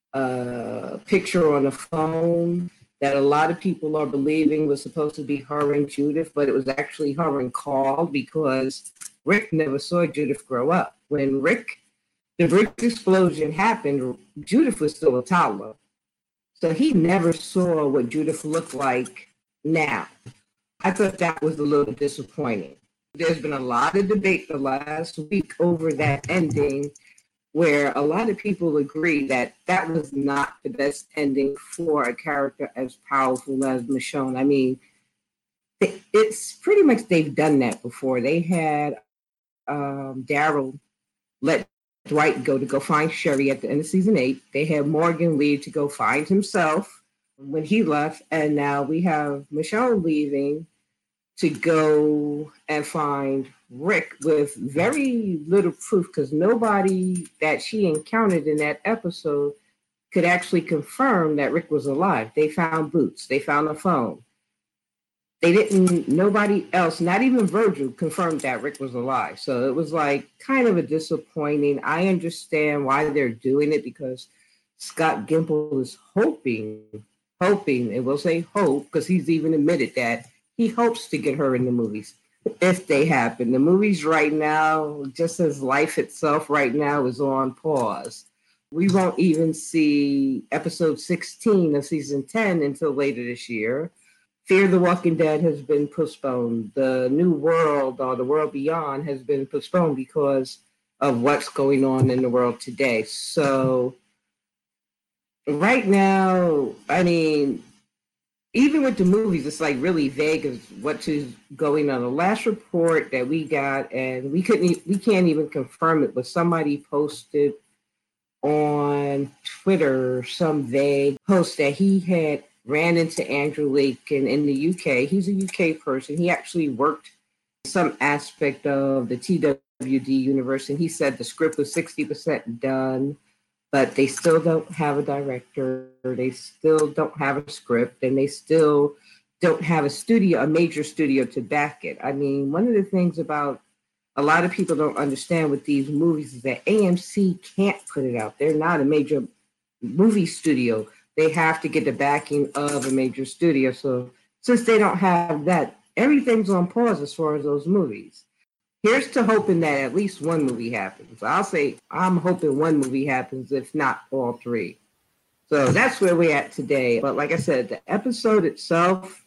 a picture on a phone that a lot of people are believing was supposed to be her and Judith, but it was actually her and Carl, because Rick never saw Judith grow up. When Rick, the bridge explosion happened, Judith was still a toddler. So he never saw what Judith looked like now. I thought that was a little disappointing. There's been a lot of debate the last week over that ending, where a lot of people agree that that was not the best ending for a character as powerful as Michonne. I mean, it's pretty much, they've done that before. They had um, Daryl let Dwight go to go find Sherry at the end of season eight. They had Morgan leave to go find himself when he left. And now we have Michonne leaving to go and find Rick with very little proof, because nobody that she encountered in that episode could actually confirm that Rick was alive. They found boots. They found a phone. They didn't, nobody else, not even Virgil, confirmed that Rick was alive. So it was like kind of a disappointing. I understand why they're doing it, because Scott Gimple is hoping, hoping, and we'll say hope, because he's even admitted that he hopes to get her in the movies if they happen. The movies right now, just as life itself right now, is on pause. We won't even see episode sixteen of season ten until later this year. Fear the Walking Dead has been postponed. The New World, or The World Beyond, has been postponed because of what's going on in the world today. So right now, I mean, even with the movies, it's like really vague as what is going on. The last report that we got, and we couldn't, we can't even confirm it, but somebody posted on Twitter some vague post that he had ran into Andrew Lincoln in the U K. He's a U K person. He actually worked some aspect of the T W D universe, and he said the script was sixty percent done, but they still don't have a director. They still don't have a script, and they still don't have a studio, a major studio to back it. I mean, one of the things about a lot of people don't understand with these movies is that A M C can't put it out. They're not a major movie studio. They have to get the backing of a major studio. So since they don't have that, everything's on pause as far as those movies. Here's to hoping that at least one movie happens. I'll say I'm hoping one movie happens, if not all three. So that's where we're at today. But like I said, the episode itself,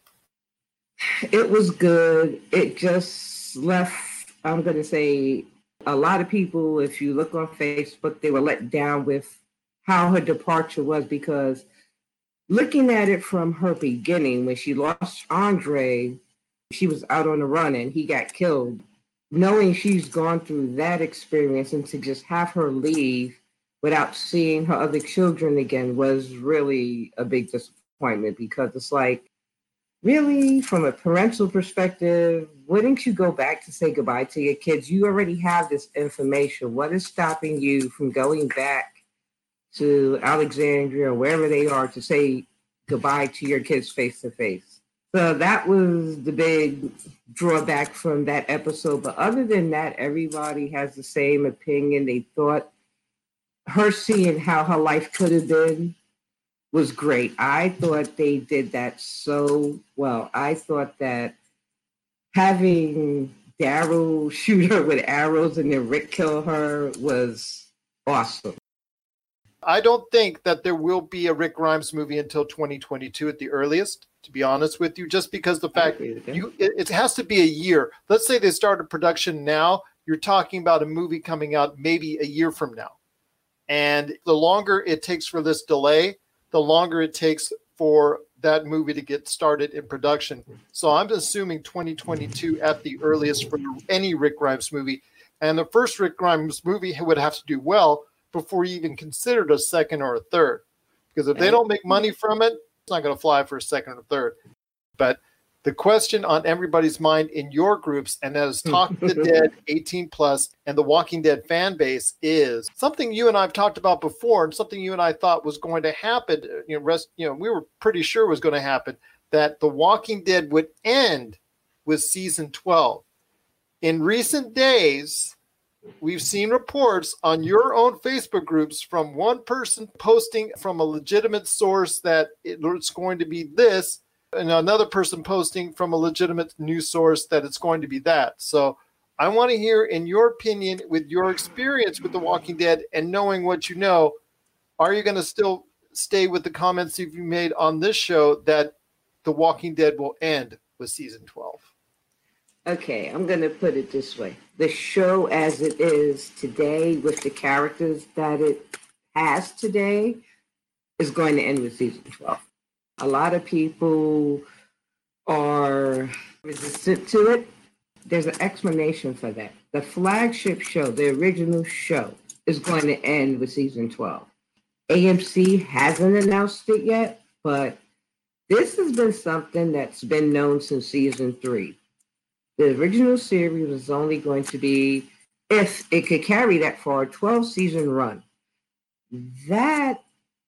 it was good. It just left, I'm going to say, a lot of people, if you look on Facebook, they were let down with how her departure was, because looking at it from her beginning, when she lost Andre, she was out on the run and he got killed. Knowing she's gone through that experience, and to just have her leave without seeing her other children again was really a big disappointment, because it's like, really, from a parental perspective, wouldn't you go back to say goodbye to your kids? You already have this information. What is stopping you from going back to Alexandria or wherever they are to say goodbye to your kids face to face? So that was the big drawback from that episode. But other than that, everybody has the same opinion. They thought her seeing how her life could have been was great. I thought they did that so well. I thought that having Daryl shoot her with arrows and then Rick kill her was awesome. I don't think that there will be a Rick Grimes movie until twenty twenty-two at the earliest, to be honest with you, just because the fact you, it, it has to be a year. Let's say they started production now. You're talking about a movie coming out maybe a year from now. And the longer it takes for this delay, the longer it takes for that movie to get started in production. So I'm assuming twenty twenty-two at the earliest for any Rick Grimes movie. And the first Rick Grimes movie would have to do well before you even considered a second or a third. Because if they don't make money from it, it's not going to fly for a second or third. But the question on everybody's mind in your groups, and that is Talk of the Dead, eighteen plus, and the Walking Dead fan base, is something you and I have talked about before, and something you and I thought was going to happen. You know, rest, you know, we were pretty sure was going to happen, that the Walking Dead would end with season twelve. In recent days, we've seen reports on your own Facebook groups from one person posting from a legitimate source that it's going to be this, and another person posting from a legitimate news source that it's going to be that. So I want to hear, in your opinion, with your experience with The Walking Dead and knowing what you know, are you going to still stay with the comments you've made on this show that The Walking Dead will end with season twelve? Okay, I'm going to put it this way. The show as it is today, with the characters that it has today, is going to end with season twelve. A lot of people are resistant to it. There's an explanation for that. The flagship show, the original show, is going to end with season twelve. A M C hasn't announced it yet, but this has been something that's been known since season three. The original series was only going to be, if it could carry that for a twelve-season run. That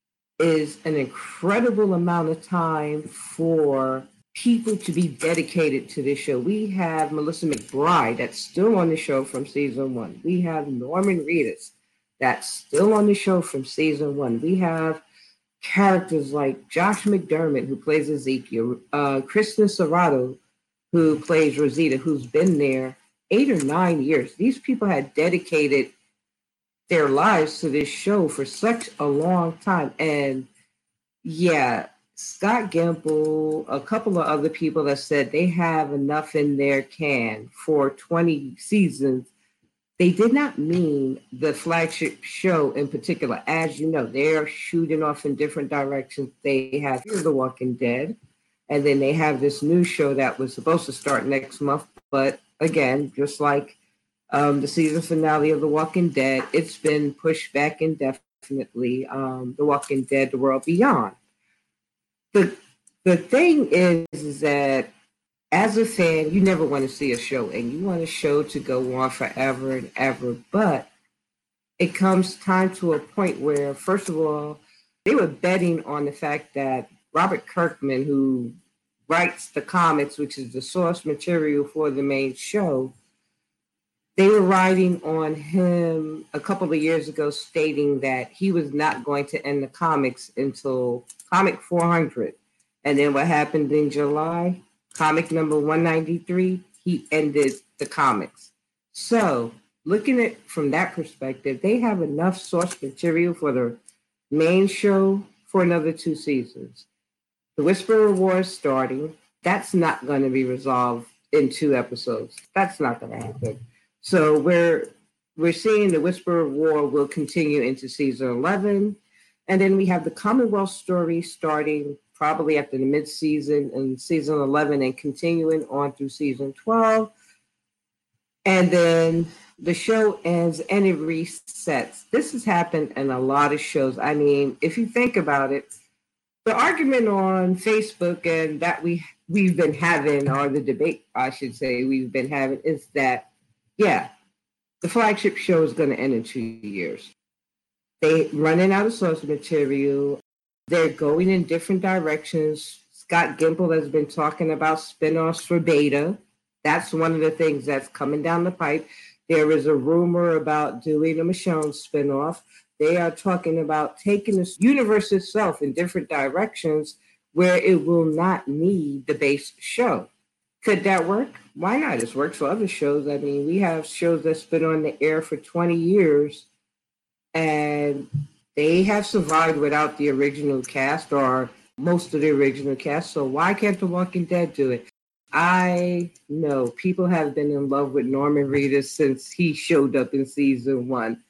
is an incredible amount of time for people to be dedicated to this show. We have Melissa McBride that's still on the show from season one. We have Norman Reedus that's still on the show from season one. We have characters like Josh McDermott, who plays Ezekiel, uh, Kristen Serrato, who plays Rosita, who's been there eight or nine years. These people had dedicated their lives to this show for such a long time. And yeah, Scott Gimple, a couple of other people that said they have enough in their can for twenty seasons. They did not mean the flagship show in particular. As you know, they're shooting off in different directions. They have Fear the Walking Dead, and then they have this new show that was supposed to start next month. But again, just like Um, the season finale of The Walking Dead, it's been pushed back indefinitely. Um, The Walking Dead, The World Beyond. The the thing is, is that as a fan, you never want to see a show, and you want a show to go on forever and ever. But it comes time to a point where, first of all, they were betting on the fact that Robert Kirkman, who writes the comics, which is the source material for the main show, they were writing on him a couple of years ago, stating that he was not going to end the comics until comic four hundred. And then what happened in July? Comic number one ninety-three, he ended the comics. So looking at it from that perspective, they have enough source material for the main show for another two seasons. The Whisper of War is starting. That's not going to be resolved in two episodes. That's not going to happen. So we're we're seeing the Whisper of War will continue into season eleven. And then we have the Commonwealth story starting probably after the mid-season in season eleven and continuing on through season twelve. And then the show ends and it resets. This has happened in a lot of shows. I mean, if you think about it, the argument on Facebook and that we, we've been having, or the debate, I should say, we've been having, is that yeah, the flagship show is going to end in two years. They're running out of source material. They're going in different directions. Scott Gimple has been talking about spinoffs for Beta. That's one of the things that's coming down the pipe. There is a rumor about doing a Michonne spinoff. They are talking about taking the universe itself in different directions where it will not need the base show. Could that work? Why not? It's worked for other shows. I mean, we have shows that's been on the air for twenty years, and they have survived without the original cast or most of the original cast. So why can't The Walking Dead do it? I know people have been in love with Norman Reedus since he showed up in season one.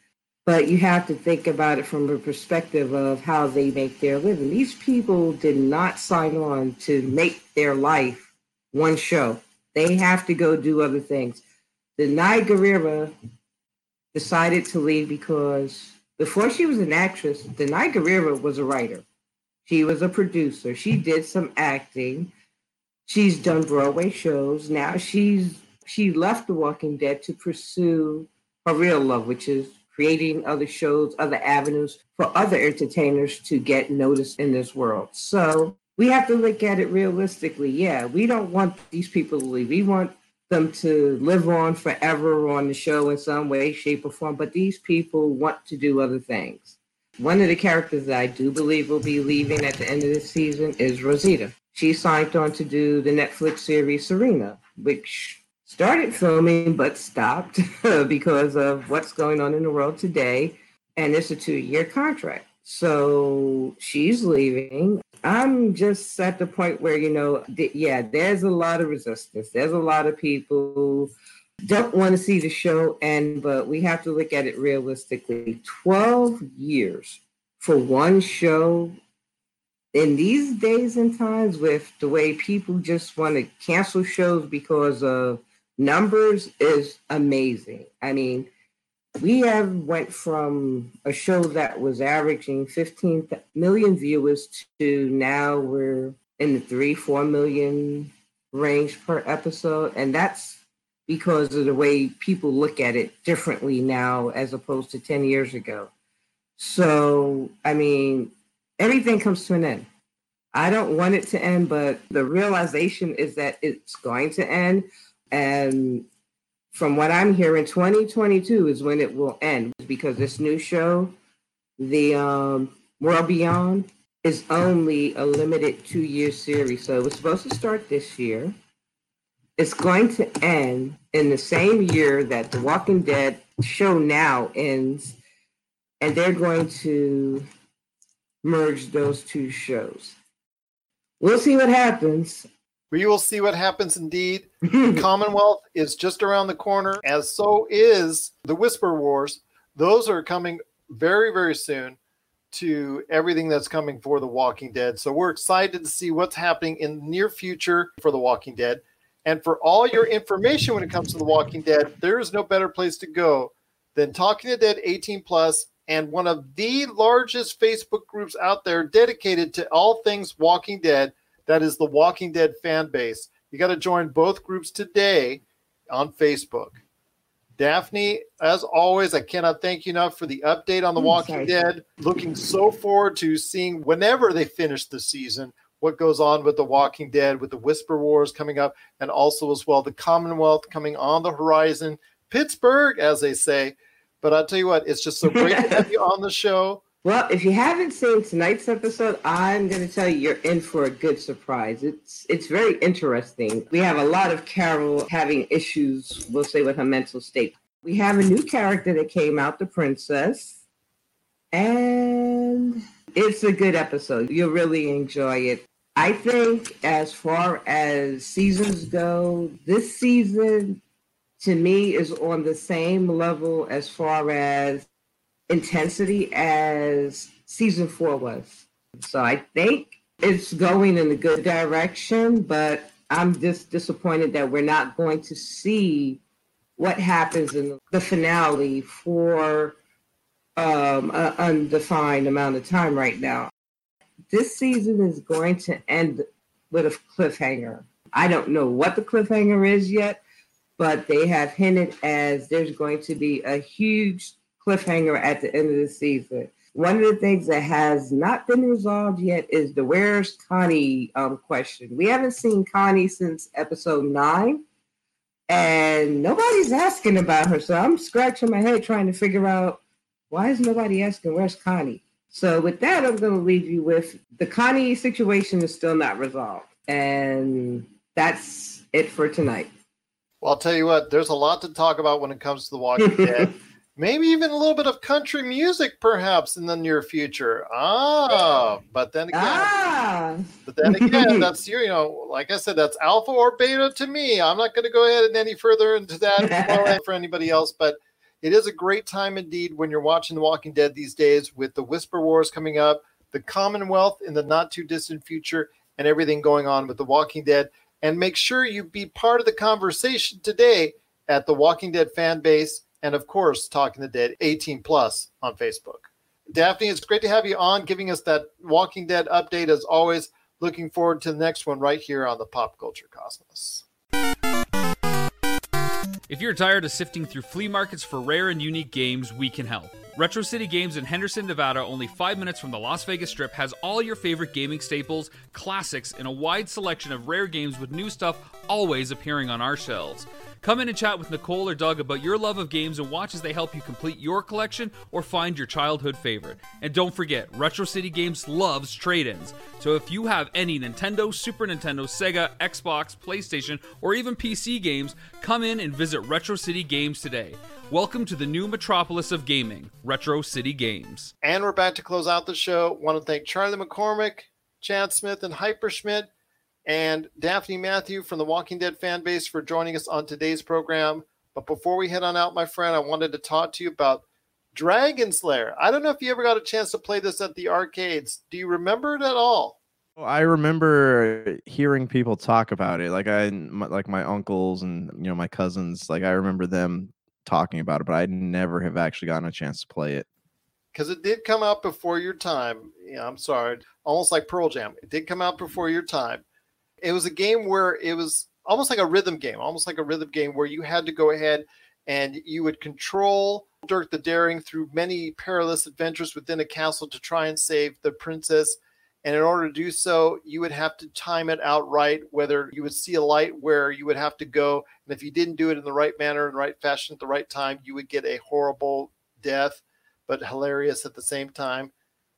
But you have to think about it from the perspective of how they make their living. These people did not sign on to make their life one show. They have to go do other things. Danai Gurira decided to leave because before she was an actress, Danai Gurira was a writer. She was a producer. She did some acting. She's done Broadway shows. Now she's she left The Walking Dead to pursue her real love, which is creating other shows, other avenues for other entertainers to get noticed in this world. So we have to look at it realistically. Yeah, we don't want these people to leave. We want them to live on forever on the show in some way, shape, or form. But these people want to do other things. One of the characters that I do believe will be leaving at the end of the season is Rosita. She signed on to do the Netflix series Serena, which started filming but stopped because of what's going on in the world today. And it's a two-year contract. So she's leaving. I'm just at the point where, you know, th- yeah, there's a lot of resistance. There's a lot of people who don't want to see the show end, but we have to look at it realistically. twelve years for one show in these days and times, with the way people just want to cancel shows because of numbers, is amazing. I mean, we have went from a show that was averaging fifteen million viewers to now we're in the three, four million range per episode. And that's because of the way people look at it differently now as opposed to ten years ago. So, I mean, everything comes to an end. I don't want it to end, but the realization is that it's going to end. And from what I'm hearing, twenty twenty-two is when it will end, because this new show, The um, World Beyond, is only a limited two-year series. So it was supposed to start this year. It's going to end in the same year that The Walking Dead show now ends, and they're going to merge those two shows. We'll see what happens. We will see what happens indeed. Commonwealth is just around the corner, as so is the Whisper Wars. Those are coming very, very soon to everything that's coming for The Walking Dead. So we're excited to see what's happening in the near future for The Walking Dead. And for all your information when it comes to The Walking Dead, there is no better place to go than Talking to Dead eighteen plus, and one of the largest Facebook groups out there dedicated to all things Walking Dead. That is the Walking Dead fan base. You got to join both groups today on Facebook. Daphne, as always, I cannot thank you enough for the update on The Walking Dead. Looking so forward to seeing whenever they finish the season what goes on with The Walking Dead, with the Whisper Wars coming up, and also as well the Commonwealth coming on the horizon. Pittsburgh, as they say. But I'll tell you what, it's just so great to have you on the show. Well, if you haven't seen tonight's episode, I'm going to tell you you're in for a good surprise. It's it's very interesting. We have a lot of Carol having issues, we'll say, with her mental state. We have a new character that came out, the princess, and it's a good episode. You'll really enjoy it. I think as far as seasons go, this season, to me, is on the same level as far as intensity as season four was. So I think it's going in a good direction, but I'm just disappointed that we're not going to see what happens in the finale for um, an undefined amount of time right now. This season is going to end with a cliffhanger. I don't know what the cliffhanger is yet, but they have hinted as there's going to be a huge cliffhanger at the end of the season. One of the things that has not been resolved yet is the where's Connie um, question. We haven't seen Connie since episode nine, and nobody's asking about her. So I'm scratching my head trying to figure out, why is nobody asking where's Connie? So with that, I'm going to leave you with the Connie situation is still not resolved. And that's it for tonight. Well, I'll tell you what, there's a lot to talk about when it comes to The Walking Dead. Maybe even a little bit of country music, perhaps, in the near future. Ah, but then again, ah. but then again, that's you know, like I said, that's alpha or beta to me. I'm not going to go ahead and any further into that for anybody else. But It is a great time indeed when you're watching The Walking Dead these days with the Whisper Wars coming up, the Commonwealth in the not too distant future, and everything going on with The Walking Dead. And make sure you be part of the conversation today at the Walking Dead fan base, and of course, Talking the Dead eighteen plus on Facebook. Daphne, it's great to have you on, giving us that Walking Dead update as always. Looking forward to the next one right here on the Pop Culture Cosmos. If you're tired of sifting through flea markets for rare and unique games, we can help. Retro City Games in Henderson, Nevada, only five minutes from the Las Vegas Strip, has all your favorite gaming staples, classics, and a wide selection of rare games with new stuff always appearing on our shelves. Come in and chat with Nicole or Doug about your love of games and watch as they help you complete your collection or find your childhood favorite. And don't forget, Retro City Games loves trade-ins. So if you have any Nintendo, Super Nintendo, Sega, Xbox, PlayStation, or even P C games, come in and visit Retro City Games today. Welcome to the new metropolis of gaming, Retro City Games. And we're back to close out the show. Want to thank Charlie McCormick, Chad Smith, and Hyperschmidt, and Daphne Matthew from the Walking Dead fan base for joining us on today's program. But before we head on out, my friend, I wanted to talk to you about Dragon Slayer. I don't know if you ever got a chance to play this at the arcades. Do you remember it at all? I remember hearing people talk about it, like I, my, like my uncles and you know my cousins. Like I remember them talking about it, but I never have actually gotten a chance to play it. Because it did come out before your time. Yeah, I'm sorry, almost like Pearl Jam. It did come out before your time. It was a game where it was almost like a rhythm game, almost like a rhythm game where you had to go ahead and you would control Dirk the Daring through many perilous adventures within a castle to try and save the princess. And in order to do so, you would have to time it out right, whether you would see a light where you would have to go. And if you didn't do it in the right manner, in the right fashion, at the right time, you would get a horrible death, but hilarious at the same time.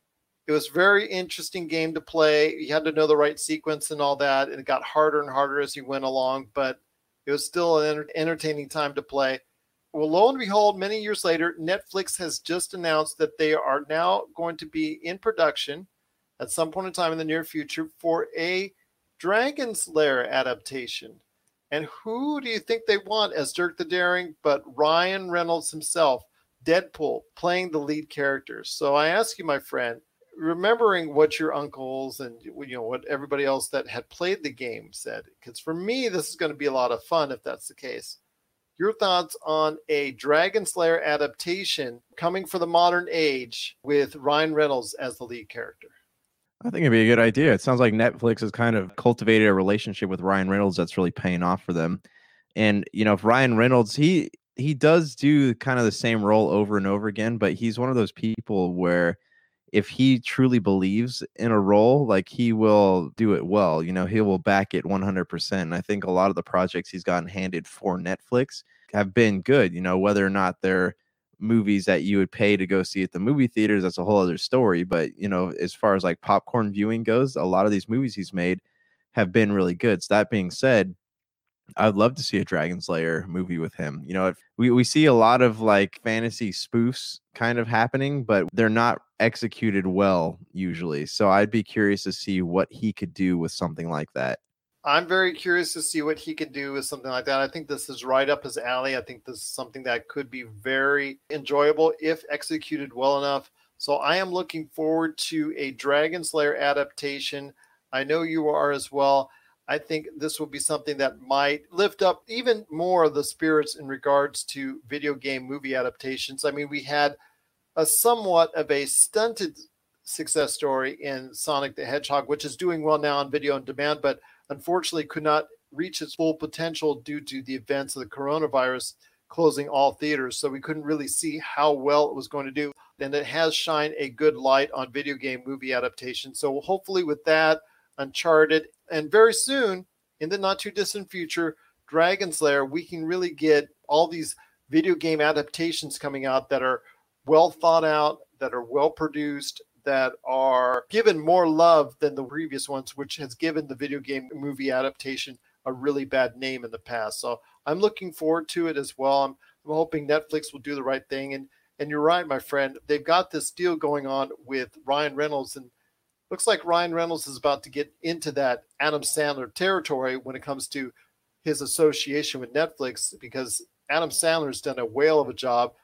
It was a very interesting game to play. You had to know the right sequence and all that. And it got harder and harder as you went along, but it was still an enter- entertaining time to play. Well, lo and behold, many years later, Netflix has just announced that they are now going to be in production at some point in time in the near future for a Dragon's Lair adaptation. And who do you think they want as Dirk the Daring but Ryan Reynolds himself, Deadpool, playing the lead characters? So I ask you, my friend, remembering what your uncles and you know what everybody else that had played the game said, because for me, this is going to be a lot of fun if that's the case. Your thoughts on a Dragon's Lair adaptation coming for the modern age with Ryan Reynolds as the lead character? I think it'd be a good idea. It sounds like Netflix has kind of cultivated a relationship with Ryan Reynolds that's really paying off for them. And, you know, if Ryan Reynolds, he he does do kind of the same role over and over again, but he's one of those people where if he truly believes in a role, like he will do it well. You know, he will back it one hundred percent. And I think a lot of the projects he's gotten handed for Netflix have been good, you know, whether or not they're movies that you would pay to go see at the movie theaters, that's a whole other story. But, you know, as far as like popcorn viewing goes, a lot of these movies he's made have been really good. So that being said, I'd love to see a Dragon's Lair movie with him. You know, if we, we see a lot of like fantasy spoofs kind of happening, but they're not executed well usually. So I'd be curious to see what he could do with something like that. I'm very curious to see what he could do with something like that. I think this is right up his alley. I think this is something that could be very enjoyable if executed well enough. So I am looking forward to a Dragon's Lair adaptation. I know you are as well. I think this will be something that might lift up even more of the spirits in regards to video game movie adaptations. I mean, we had a somewhat of a stunted success story in Sonic the Hedgehog, which is doing well now on video on demand, but unfortunately could not reach its full potential due to the events of the coronavirus closing all theaters. So we couldn't really see how well it was going to do. And it has shined a good light on video game movie adaptation. So hopefully with that, Uncharted, and very soon, in the not too distant future, Dragon's Lair, we can really get all these video game adaptations coming out that are well thought out, that are well produced, that are given more love than the previous ones, which has given the video game movie adaptation a really bad name in the past. So I'm looking forward to it as well. I'm, I'm hoping Netflix will do the right thing. And and you're right, my friend. They've got this deal going on with Ryan Reynolds, and looks like Ryan Reynolds is about to get into that Adam Sandler territory when it comes to his association with Netflix, because Adam Sandler's done a whale of a job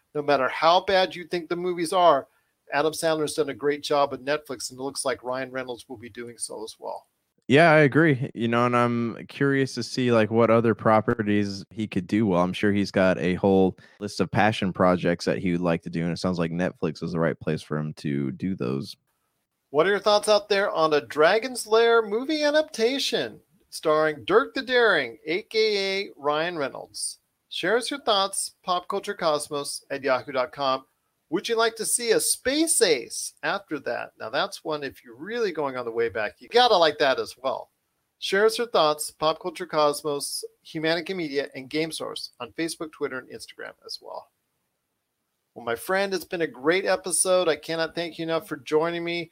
no matter how bad you think the movies are, Adam Sandler's done a great job with Netflix, and it looks like Ryan Reynolds will be doing so as well. Yeah, I agree. You know, and I'm curious to see like what other properties he could do well. I'm sure he's got a whole list of passion projects that he would like to do, and it sounds like Netflix is the right place for him to do those. What are your thoughts out there on a Dragon's Lair movie adaptation starring Dirk the Daring, aka Ryan Reynolds? Share us your thoughts, popculturecosmos at yahoo dot com. Would you like to see a Space Ace after that? Now that's one, if you're really going on the way back, you gotta like that as well. Share us your thoughts, Pop Culture Cosmos, Humanica Media, and Game Source on Facebook, Twitter, and Instagram as well. Well, my friend, it's been a great episode. I cannot thank you enough for joining me.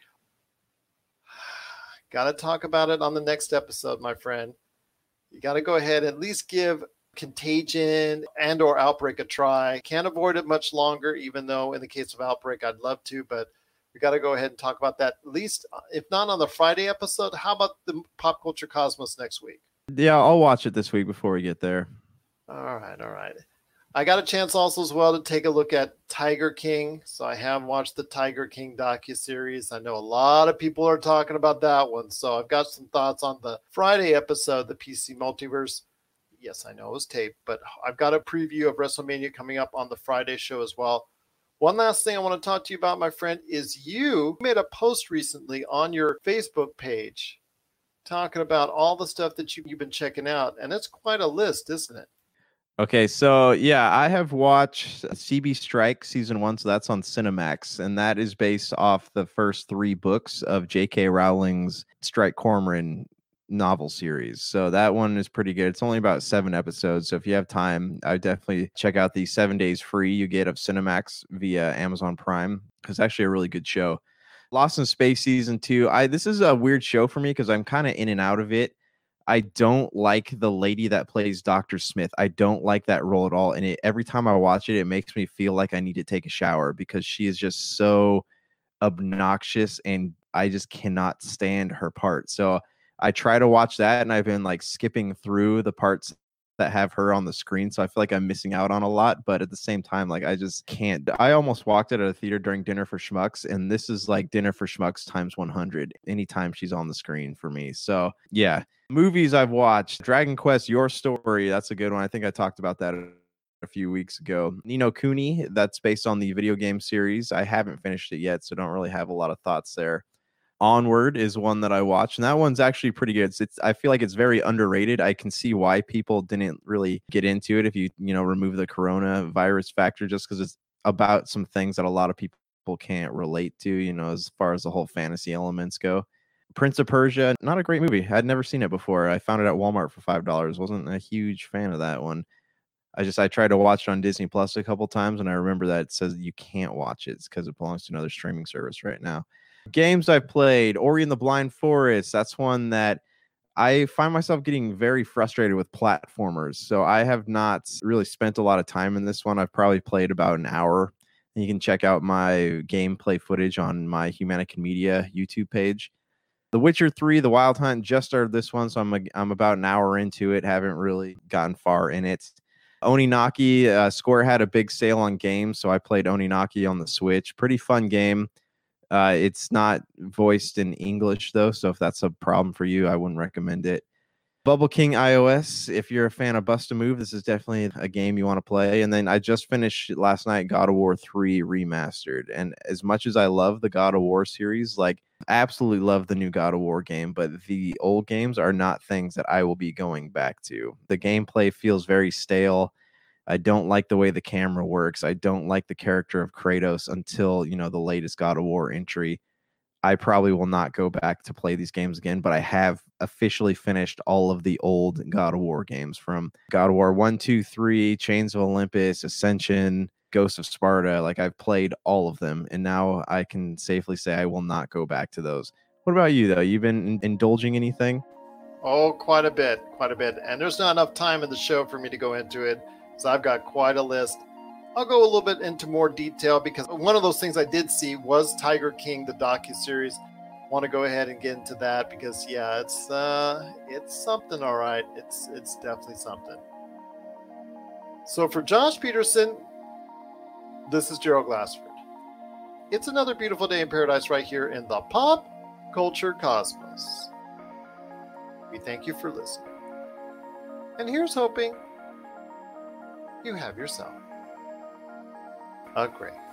Gotta talk about it on the next episode, my friend. You gotta go ahead and at least give Contagion and or Outbreak a try. Can't avoid it much longer, even though in the case of Outbreak I'd love to, but we got to go ahead and talk about that, at least if not on the Friday episode. How about the Pop Culture Cosmos next week? Yeah, I'll watch it this week before we get there. All right, all right. I got a chance also as well to take a look at Tiger King. So I have watched the Tiger King docuseries. I know a lot of people are talking about that one. So I've got some thoughts on the Friday episode, the P C Multiverse. Yes, I know it was taped, but I've got a preview of WrestleMania coming up on the Friday show as well. One last thing I want to talk to you about, my friend, is you made a post recently on your Facebook page talking about all the stuff that you, you've been checking out, and it's quite a list, isn't it? Okay, so yeah, I have watched C B Strike season one, so that's on Cinemax, and that is based off the first three books of J K Rowling's Strike Cormoran novel series. So that one is pretty good. It's only about seven episodes. So if you have time, I definitely check out the seven days free you get of Cinemax via Amazon Prime. It's actually a really good show. Lost in Space season two. I this is a weird show for me because I'm kind of in and out of it. I don't like the lady that plays Doctor Smith. I don't like that role at all. And it, every time I watch it, it makes me feel like I need to take a shower because she is just so obnoxious and I just cannot stand her part. So I try to watch that, and I've been like skipping through the parts that have her on the screen. So I feel like I'm missing out on a lot, but at the same time, like I just can't. I almost walked out of a theater during Dinner for Schmucks, and this is like Dinner for Schmucks times one hundred anytime she's on the screen for me. So yeah, movies I've watched, Dragon Quest, Your Story. That's a good one. I think I talked about that a few weeks ago. Ni no Kuni, that's based on the video game series. I haven't finished it yet, so don't really have a lot of thoughts there. Onward is one that I watched, and that one's actually pretty good. It's, it's I feel like it's very underrated. I can see why people didn't really get into it if you you know remove the coronavirus factor, just because it's about some things that a lot of people can't relate to, you know, as far as the whole fantasy elements go. Prince of Persia, not a great movie. I'd never seen it before. I found it at Walmart for five dollars. Wasn't a huge fan of that one. I just I tried to watch it on Disney Plus a couple times, and I remember that it says you can't watch it because it belongs to another streaming service right now. Games I've played, Ori and the Blind Forest. That's one that I find myself getting very frustrated with platformers. So I have not really spent a lot of time in this one. I've probably played about an hour. And you can check out my gameplay footage on my Humanica Media YouTube page. The Witcher three, The Wild Hunt, just started this one, so I'm a, I'm about an hour into it. Haven't really gotten far in it. Oninaki, uh, Square had a big sale on games, so I played Oninaki on the Switch. Pretty fun game. Uh, it's not voiced in English, though, so if that's a problem for you, I wouldn't recommend it. Bubble King iOS, if you're a fan of Bust a Move, this is definitely a game you want to play. And then I just finished last night God of War three Remastered. And as much as I love the God of War series, like, I absolutely love the new God of War game, but the old games are not things that I will be going back to. The gameplay feels very stale. I don't like the way the camera works. I don't like the character of Kratos until, you know, the latest God of War entry. I probably will not go back to play these games again, but I have officially finished all of the old God of War games from God of War one, two, three, Chains of Olympus, Ascension, Ghost of Sparta. Like, I've played all of them, and now I can safely say I will not go back to those. What about you, though? You've been indulging anything? Oh, quite a bit, quite a bit. And there's not enough time in the show for me to go into it. So I've got quite a list. I'll go a little bit into more detail because one of those things I did see was Tiger King, the docuseries. Want to go ahead and get into that because yeah, it's uh, it's something, all right. It's it's definitely something. So for Josh Peterson, This is Gerald Glassford. It's another beautiful day in paradise right here in the Pop Culture Cosmos. We thank you for listening. And here's hoping you have yourself a great